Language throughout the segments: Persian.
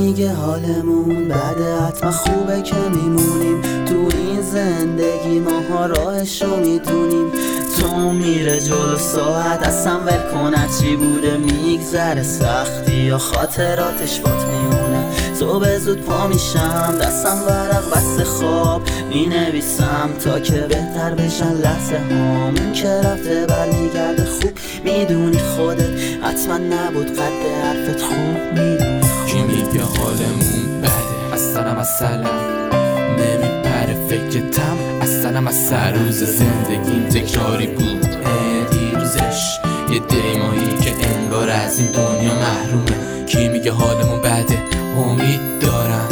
میگه حالمون بعد حتما خوبه که میمونیم تو این زندگی، ماها راهشو میدونیم. تو میره جلو ساعت اصلا ول کنه چی بوده میگذره، سختی یا خاطراتش بات میمونه. صبح زود پا میشم دستم ورق بسته خواب مینویسم تا که بهتر بشن لحظه هامون که رفته برمیگرده. خوب میدونی خودت حتما نبود قد حرفت، خوب میدونی. کی میگه حالمون بده اصلا نمیپره فکرتم اصلا سر روز زندگیم تکراری بود. دیروزش یه دیمایی که انگار از این دنیا محرومه. کی میگه حالمون بده امید دارم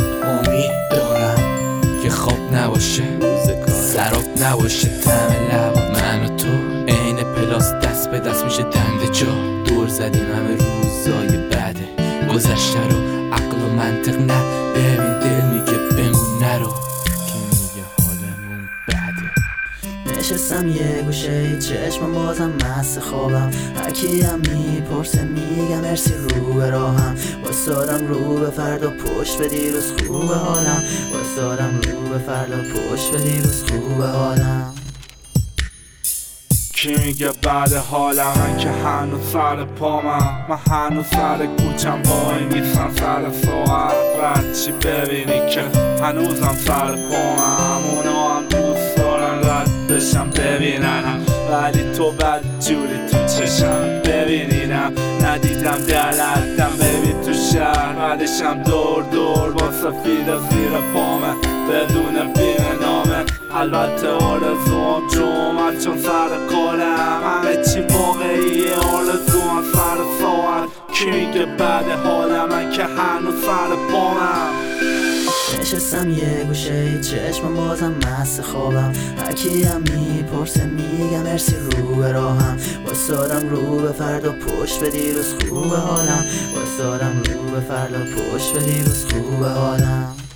که خواب نباشه سراب نباشه طعم لبا من و تو عین پلاس دست به دست میشه دنده جا. دور زدیم همه روزای بده گذشته رو عقل و منطق نه ببین دل میگه بمون نرو. کی میگه حالمون بده نشستم یه گوشه چشم بازم مست خوابم، هرکی هم میپرسه میگم مرسی رو به راهم. واسادم رو به فردا پشت به دیروز خوبه حالم، واسادم رو به فردا پشت به دیروز خوبه حالم. کی میگه بعد حالم من که هنوز سر پامم، من هنوز سر کوچم وای میسم سر ساعت. رد چی ببینی که هنوزم سر پامم، اونا هم دوست دارن رد بشم ببیننم، ولی تو بد جوری تو چشم ببینینم. ندیدم دلتم ببین تو شهر بعدشم دور با سفید زیر پامه بدون فیلم نامه. البته آرزوام جمعت چون سر کارم، همه چی واقعیه آرزوام سر ساعت. کی میگه بعد حالم من که هنوز سر پامم. نشستم یه گوشه چشم بازم مست خوابم، هرکی هم میپرسه میگم مرسی رو به راهم. واسادم رو به فردا پشت به دیروز خوبه حالم، واسادم رو به فردا پشت به دیروز خوبه حالم.